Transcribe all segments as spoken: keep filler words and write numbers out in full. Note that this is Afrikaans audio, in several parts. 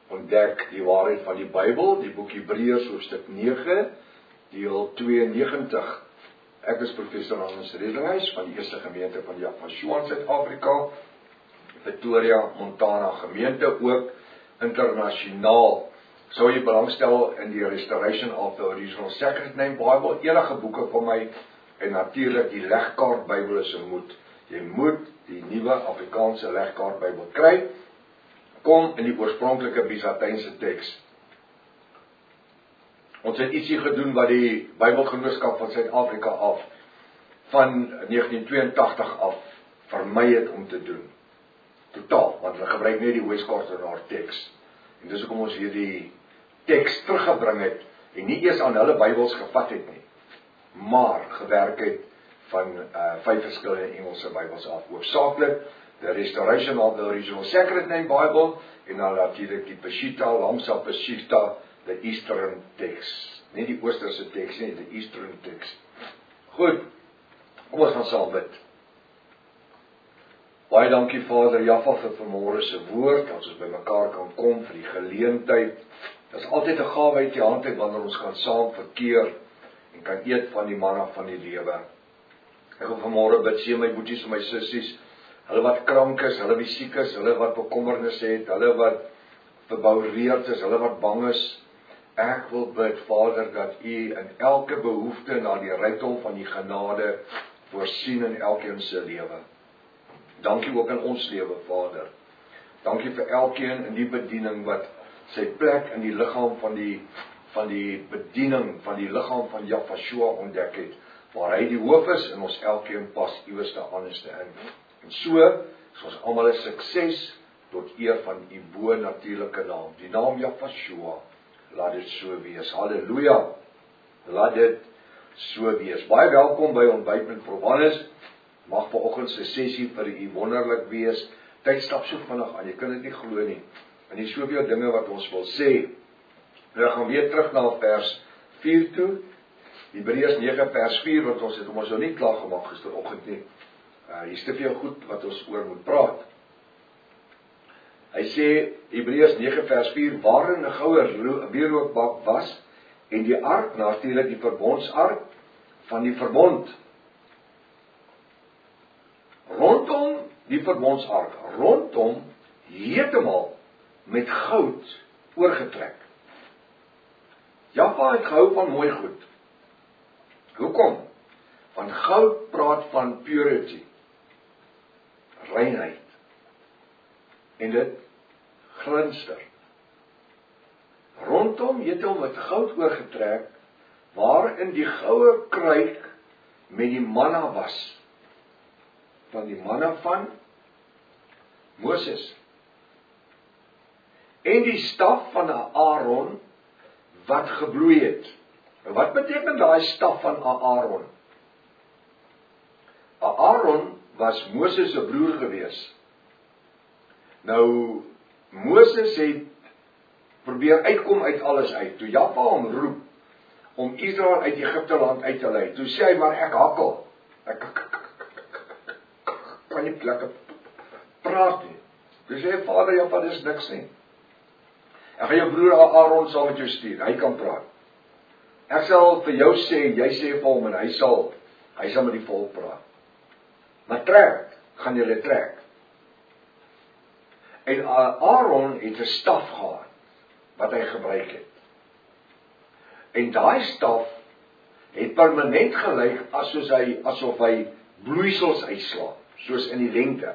ontdek die waarheid van die Bybel, die boek Hebreërs hoofstuk nege, deel tweeënnegentig. Ek is professor Hans Redlinghuis van die Eerste Gemeente van Yafashua in Suid-Afrika, Pretoria, Montana gemeente, ook internasionaal. Sou jy belangstel in die Restoration of the Original Sacred Name Bible, enige boeke van my, en natuurlik die legkaart Bybel is 'n moet. Jy moet die nuwe Afrikaanse legkaart Bybel kry, kom in die oorspronklike Byzantynse teks. Ons het ietsie gedoen wat die Bybelgenootskap van Suid-Afrika af, van negentien tweeëntagtig af, vermy het om te doen. Totaal, want hulle gebruik net die Westcardinal teks. En dis hoekom ons hierdie teks teruggebring het, en nie eers aan hulle Bybels gevat het nie, maar gewerk het van uh, vyf verskillende Engelse Bybels af. Hoofsaaklik, the Restoration of the Original Sacred Name Bible, en dan natuurlijk die Peshitta, Lamsa Peshitta, the Eastern text. Nie die Oosterse tekst nie, die Eastern tekst. Goed, kom ons gaan saam bid. Baie dankie Vader Jaffa vir vanmôre se woord, as ons by mekaar kan kom vir die geleentheid. Dit is altyd 'n gawe uit die hand uit wanneer ons kan saam verkeer en kan eet van die manna van die lewe. Ek wil vanmôre bid, seën my boeties en my sissies, hulle wat krank is, hulle wat siek is, hulle wat bekommernisse het, hulle wat verboureerd is, hulle wat bang is. Ek wil bid, Vader, dat U in elke behoefte na die rykdom van die genade voorsien in elkeen se lewe. Dankie ook in ons lewe, Vader. Dankie vir elkeen in die bediening wat sy plek in die liggaam van die van die bediening van die liggaam van Yafashua ontdek het, waar hy die hoof is en ons elkeen pas iewers anderste in. En so is ons almal 'n sukses tot eer van U bo-natuurlike naam, die naam Yafashua. Laat dit so wees. Halleluja. Laat dit so wees. Baie welkom by Ontbyt met Prof. Mag vanoggend se sessie vir U wonderlik wees. Tyd stap so vinnig aan, jy kan dit nie glo nie. En hier soveel dinge wat ons wil sê. Nou gaan weer terug na vers vier toe. Hebreërs nege vers vier, wat ons het ons nou nie klaar gemaak gisteroggend nie. Uh, hier is te veel goed wat ons oor moet praat. Hy sê, Hebreërs nege vers vier, waarin 'n goue wierookbak was, en die ark, natuurlik die verbondsark van die verbond. Rondom die verbondsark, rondom heeltemal met goud oorgetrek. Jaffa het gehou van mooi goed. Hoekom? Want goud praat van purity, reinheid. En dit glinster. Rondom het hom met goud oorgetrek, waarin die goue kruik met die manna was. Van die manna van Moses. En die staf van Aaron wat gebloei het. En wat beteken daai staf van Aaron? Aaron was Moses se broer gewees. Nou, Moses het probeer uitkom uit alles uit. Toe Jaffa hom roep om Israel uit Egipte land uit te lei, toe sê hy, maar ek hakkel. Ek kan nie lekker praat nie. Toe sê hy, Vader Jaffa, dis niks nie. Ek gaan jou broer Aaron saam met jou stuur, hy kan praat. Ek sal vir jou sê, jy sê vir hom, en hy sal, hy sal met die volk praat. Maar trek, gaan julle trek. En Aaron het 'n staf gehad, wat hy gebruik het. En daai staf het permanent gelyk asof hy, asof hy bloeisels uitslaan, soos in die lente.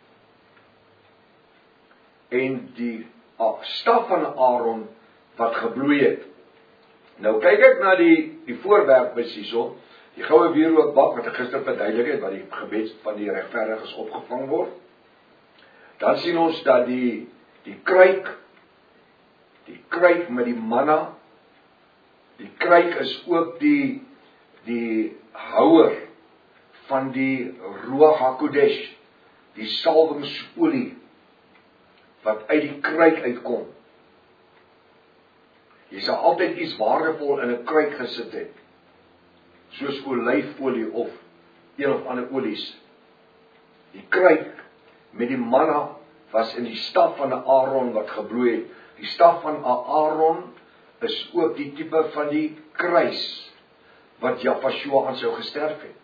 En die staf van Aaron wat gebloei het. Nou kyk ek na die, die voorwerp is hierso, die goue wierookbak wat ek gister verduidelik het, wat die gebed van die regverdiges opgevang word. Dan sien ons dat die, die kruik, die kruik met die manna, die kruik is ook die, die houer van die Ruach HaKodesh, die salwingsolie, wat uit die kruik uitkom. Jy sal altyd iets waardevol in 'n kruik gesit het, soos olyfolie of een of ander olies. Die kruik met die manna was in die staf van 'n Aaron wat gebloei het. Die staf van Aaron is ook die tipe van die kruis wat Jahshua aan sou gesterf het.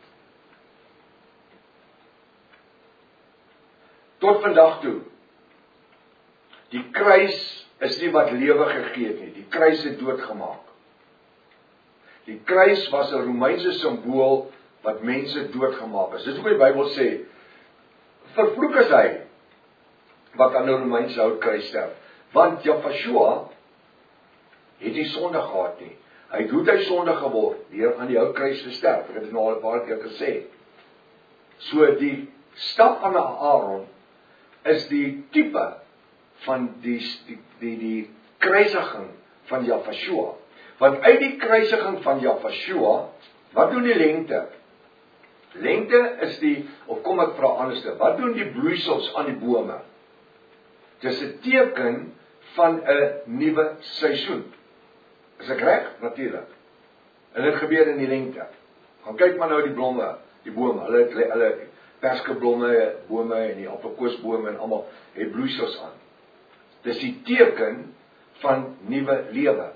Tot vandag toe, die kruis is nie wat lewe gegee het nie, die kruis het doodgemaak. Die kruis was 'n Romeinse simbool wat mense doodgemaak is. Dis hoekom die Bybel sê, vervloek is hy wat aan 'n Romeinse houtkruis sterf, want Jahshua het nie sonde gehad nie. Hy het hoe hy sonde geword deur aan die houtkruis te sterf. Ek het dit nou al 'n paar keer gesê. So die staf van Aaron is die tipe van die die die, die kruisiging van Jahshua. Want uit die kruisiging van Jahshua, wat doen die lengte? Lengte is die, of kom ek vra anderste, wat doen die bloeisels aan die bome? Dis 'n teken van 'n nuwe seisoen. Is ek reg? Natuurlik. En dit gebeur in die lengte. Gaan kyk maar nou die blomme, die bome, hulle het hulle perskeblomme, bome en die appelkoesbome en almal het bloeisels aan. Dis die teken van nuwe lewe.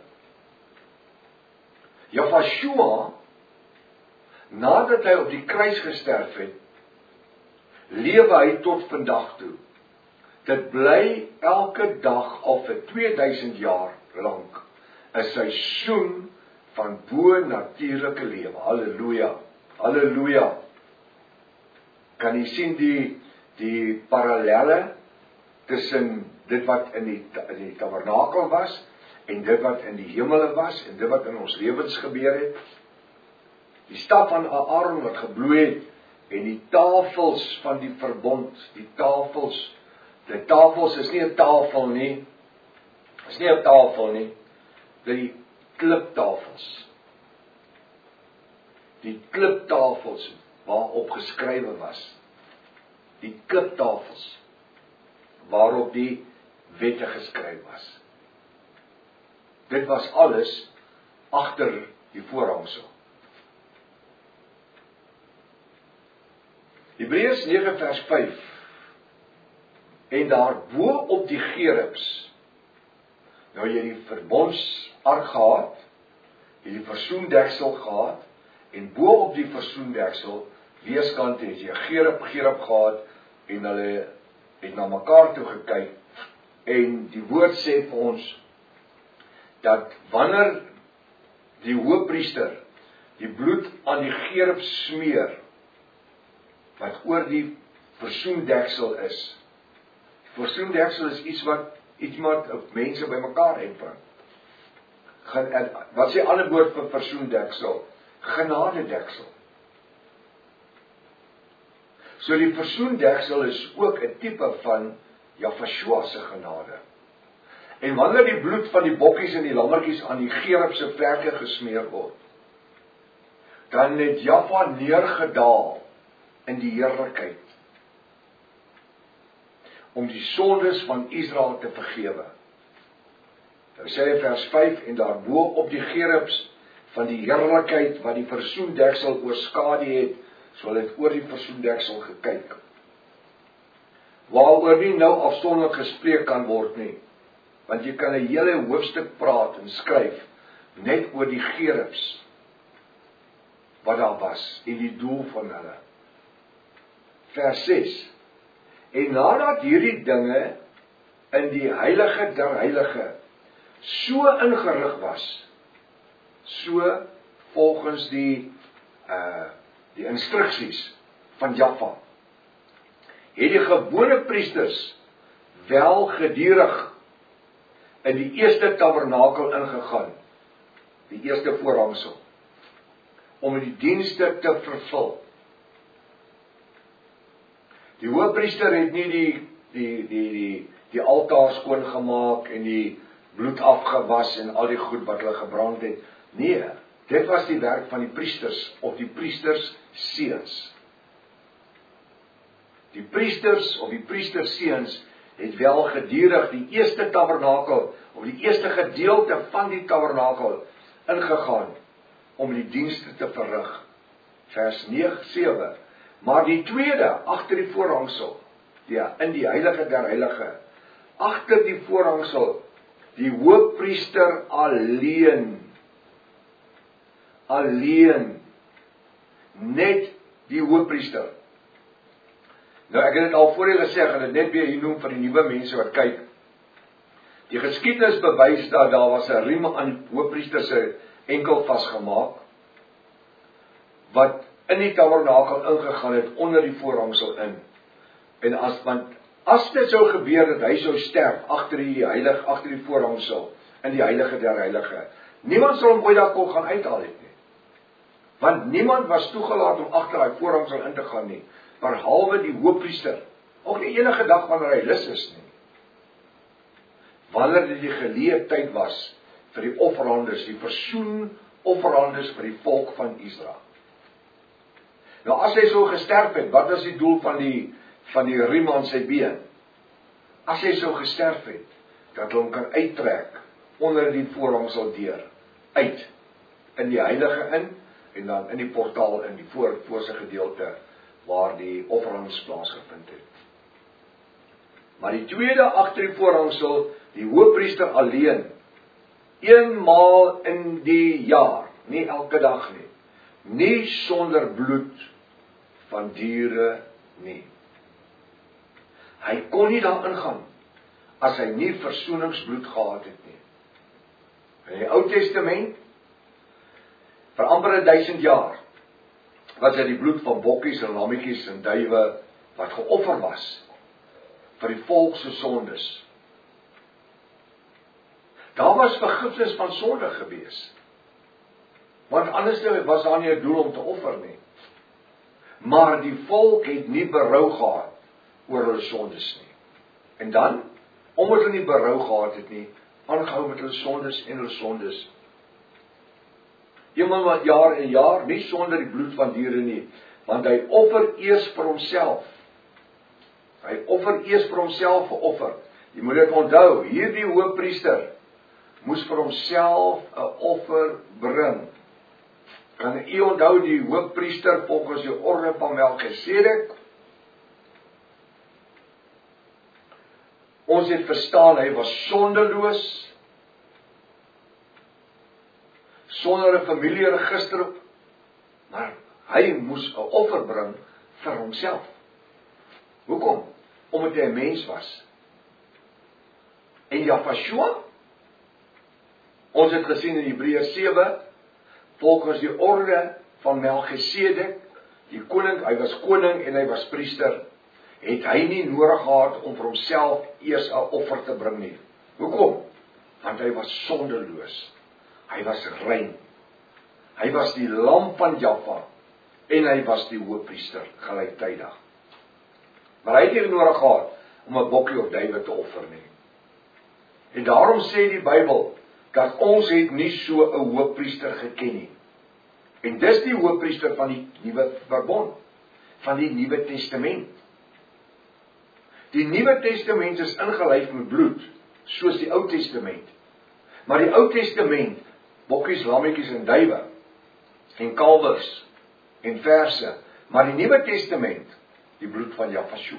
Jahshua, nadat hy op die kruis gesterf het, lewe hy tot vandag toe. Dit bly elke dag al vir twee duisend jaar lank 'n seisoen van bo-natuurlike lewe. Halleluja. Halleluja. Kan jy sien die die parallelle tussen dit wat in die in die tabernakel was en dit wat in die hemele was en dit wat in ons lewens gebeur het? Die staf van Aaron wat gebloei het en die tafels van die verbond, die tafels, die tafels is nie 'n tafel nie. Is nie 'n tafel nie. Die kliptafels. Die kliptafels waarop geskrywe was. Die kliptafels waarop die wette geskryf was. Dit was alles agter die voorhangsel. Hebreërs nege vers vyf. En daarbo op die gerubs, nou jy die verbondsark gehad, jy die versoendeksel gehad, en bo op die versoendeksel, weeskant het jy gerub, gerub gehad, en hulle het na mekaar toe gekyk, en die woord sê vir ons, dat wanneer die hoëpriester die bloed aan die gerub smeer, wat oor die versoendeksel is, versoendeksel is iets wat iets wat mense bymekaar bring. Wat sê ander woord vir versoendeksel? Genadedeksel. So die versoendeksel is ook 'n tipe van Jahshua se genade. En wanneer die bloed van die bokkies en die lammetjies aan die gerub se vlerke gesmeer word, dan het Jahwa neergedaal in die heerlikheid om die sondes van Israel te vergewe. Nou sê hy vers vyf, en daarbo op die gerubs van die heerlikheid wat die versoendeksel oorskadu het, so het oor die versoendeksel gekyk. Waaroor nie nou afsonderlik gespreek kan word nie, want jy kan 'n hele hoofstuk praat en skryf net oor die gerubs wat daar was en die doel van hulle. Vers ses. En nadat hierdie dinge in die heilige der heilige so ingerig was, so volgens die uh, die instruksies van Jahwa, het die gewone priesters wel gedurig in die eerste tabernakel ingegaan, die eerste voorhangsel, om die dienste te vervul. Die hoëpriester het nie die die die die die altaar skoon gemaak en die bloed afgewas en al die goed wat hulle gebrand het. Nee, dit was die werk van die priesters of die priesters seuns. Die priesters of die priestersseuns het wel gedurig die eerste tabernakel of die eerste gedeelte van die tabernakel ingegaan om die dienste te verrig. Vers nege, sewe. Maar die tweede, agter die voorhangsel, ja, in die heilige der heilige, agter die voorhangsel, die hoofpriester alleen, alleen, net die hoofpriester. Nou ek het dit al voorheen gesê, ek gaan dit net weer hier noem vir die nuwe mense wat kyk. Die geskiedenis bewys dat daar was 'n riem aan die hoofpriester se enkel vasgemaak, wat in die tabernakel ingegaan het, onder die voorhangsel in. En as, want, as dit sou gebeur dat hy sou sterf, agter die heilig, agter die voorhangsel, in die heilige der heilige, niemand sal hom ooit daar kon gaan uithaal het nie. Want niemand was toegelaat om agter daai voorhangsel in te gaan nie, behalwe die hoofpriester, ook nie enige dag wanneer hy lus is nie. Wanneer dit die geleentheid was vir die offerandes, die versoen offerandes vir die volk van Israel. Nou as hy so gesterf het, wat is die doel van die van die riem aan sy been? As hy so gesterf het, dat hy hom kan uittrek onder die voorhangsel deur, uit, in die heilige in, en dan in die portaal in die voor, voorse gedeelte, waar die offerandes plaasgevind het. Maar die tweede agter die voorhangsel, die hoofpriester alleen, eenmaal in die jaar, nie elke dag nie, nie sonder bloed van diere nie. Hy kon nie daar ingaan, as hy nie versoeningsbloed gehad het nie. In die Ou Testament, vir amper een duisend jaar, was dit die bloed van bokkies en lammetjies en duwe, wat geoffer was, vir die volk se sondes. Daar was vergifnis van sonde gewees, want anders was daar nie 'n doel om te offer nie. Maar die volk het nie berou gehad oor hulle sondes nie. En dan, omdat hulle nie berou gehad het nie, aangehou met hulle sondes en hulle sondes. Eenmaal wat jaar en jaar, nie sonder die bloed van diere nie, want hy offer eers vir homself. Hy offer eers vir homself 'n offer. Jy moet dit onthou, hierdie hoofpriester moes vir homself 'n offer bring. Kan u onthou die hoofpriester volgens die orde van Melchisedek? Ons het verstaan, hy was sondeloos, sonder 'n familieregister, maar hy moes 'n offer bring vir homself. Hoekom? Omdat hy 'n mens was. En Jahshua, ons het gesien in Hebreërs sewe, volgens die orde van Melchisedek, die koning, hy was koning en hy was priester, het hy nie nodig gehad om vir homself eers 'n offer te bring nie. Hoekom? Want hy was sondeloos. Hy was rein. Hy was die lam van Jahwe en hy was die hoofpriester gelyktydig. Maar hy het nie nodig gehad om 'n bokkie of duwe te offer nie. En daarom sê die Bybel dat ons het nie so 'n hoofpriester geken nie. En dis die hoofpriester van die nuwe verbond, van die Nuwe Testament. Die Nuwe Testament is ingelyf met bloed, soos die Ou Testament. Maar die Ou Testament, bokkies, lammetjies en duwe, en kalwers, en verse, maar die Nuwe Testament, die bloed van Jahshua.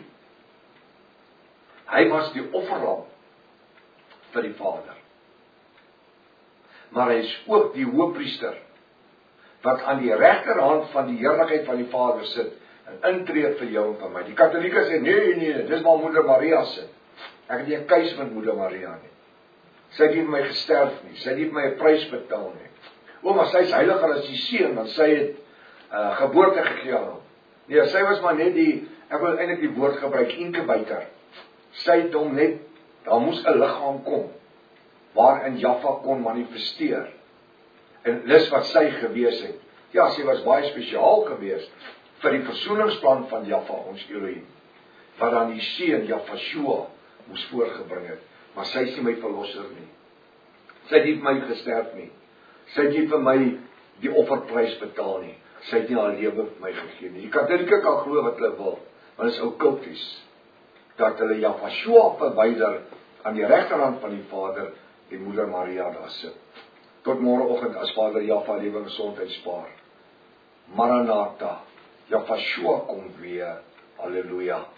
Hy was die offerlam vir die Vader. Maar hy is ook die hoofpriester, wat aan die regterhand van die heerlikheid van die Vader sit, en intree vir jou en vir my. Die Katolieke sê, nee, nee, dis waar Moeder Maria sit. Ek het nie 'n keus met Moeder Maria nie. Sy het nie vir my gesterf nie, sy het nie vir my 'n prys betaal nie. O, maar sy is heiliger as die seun, want sy het uh, geboorte gegee aan hom. Nee, sy was maar net die, ek wil eintlik die woord gebruik, incubator. Sy het hom net, daar moes 'n liggaam kom, waarin Jahwe kon manifesteer. En dis wat sy gewees het. Ja, sy was baie spesiaal gewees, vir die versoeningsplan van Jahwe, ons Elohim, wat dan die seun, Jahshua, moes voorgebring het. Maar sy is nie my verlosser nie. Sy het nie vir my gesterf nie. Sy het nie vir my die offerprys betaal nie. Sy het nie haar lewe vir my gegee nie. Die Katolieke kan glo wat hulle wil, want dit is oukulties, dat hulle Jahshua verwyder aan die regterhand van die Vader en Moeder Maria daar sit. Tot môreoggend as Vader Jahwe lewe en gesondheid spaar. Maranatha, Jahshua kom weer. Halleluja.